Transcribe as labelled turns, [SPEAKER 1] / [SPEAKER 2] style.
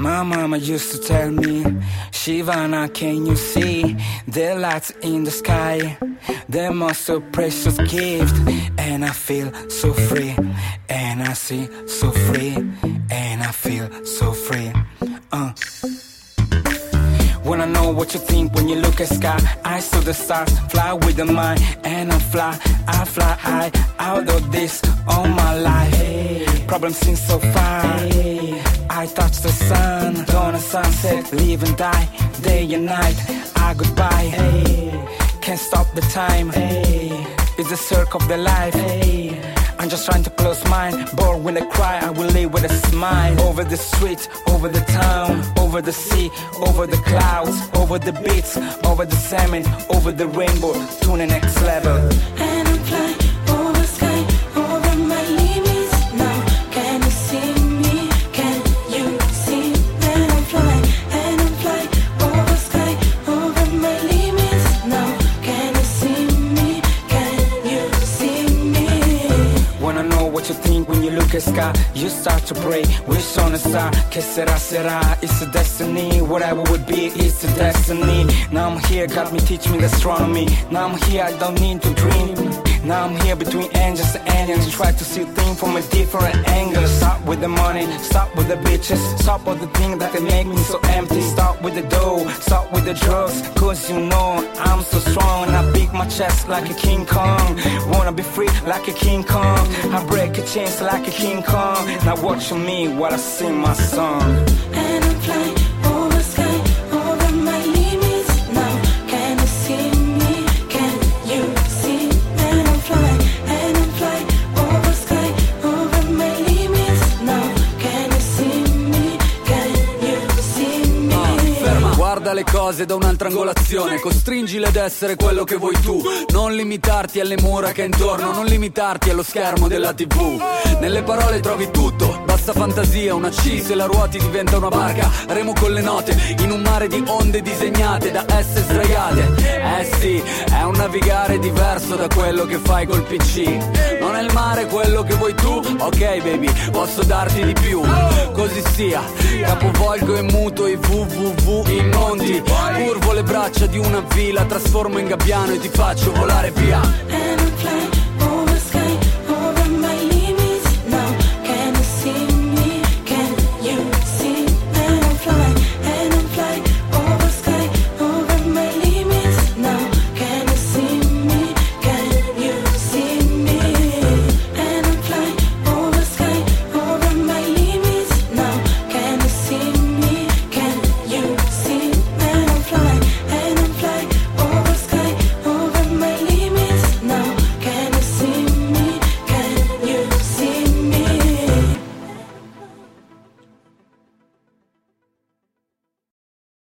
[SPEAKER 1] My mama used to tell me, Shivana, can you see the lights in the sky? They're most so precious gift. And I feel so free, and I see so free, and I feel so free. Wanna know what you think when you look at sky? I saw the stars fly with the mind, and I fly out of this all my life. Hey. Problems seem so far. Hey. I touch the sun, dawn and sunset, live and die, day and night. I goodbye. Hey. Can't stop the time. Hey. It's the circle of the life. Hey. I'm just trying to close mine. Bored when I cry, I will live with a smile. Over the street, over the town, over the sea, over the clouds, over the beats, over the salmon, over the rainbow, to the next level.
[SPEAKER 2] And I'm flying over sky, over my limits now. Can you see me? Can you see? And I'm flying over sky, over my limits now. Can you see me? Can you see me?
[SPEAKER 1] Wanna know what you think when you look at sky? You start to pray, wish on a star. Que sera, sera, it's a destiny. Whatever would be, it's a destiny. Now I'm here, God me teach me astronomy. Now I'm here, I don't need to dream. Now I'm here between angels and aliens. Try to see things from a different angle. Stop with the money, stop with the bitches. Stop all the things that they make me so empty. Stop with the dough, stop with the drugs. Cause you know I'm so strong. I beat my chest like a King Kong. Wanna be free like a King Kong. I break a chains like a King Kong. Now watch me while I sing my song.
[SPEAKER 2] And I'm flying over sky, over my limits now. Can you see me? Can you see? And I'm flying over sky, over my limits now. Can you see me? Can you see me?
[SPEAKER 3] Ferma, guarda le cose da un'altra angolazione. Costringile ad essere quello che vuoi tu. Non limitarti alle mura che è intorno. Non limitarti allo schermo della TV. Nelle parole trovi tutto, basta fantasia. Una C, se la ruoti diventa una barca. Remo con le note, in un mare di onde disegnate da S sdraiate. Eh sì, è un navigare diverso da quello che fai col PC. Non è il mare quello che vuoi tu? Ok baby, posso darti di più. Così sia, capovolgo e muto i www in monti. Curvo le braccia di una villa, trasformo in gabbiano e ti faccio volare via.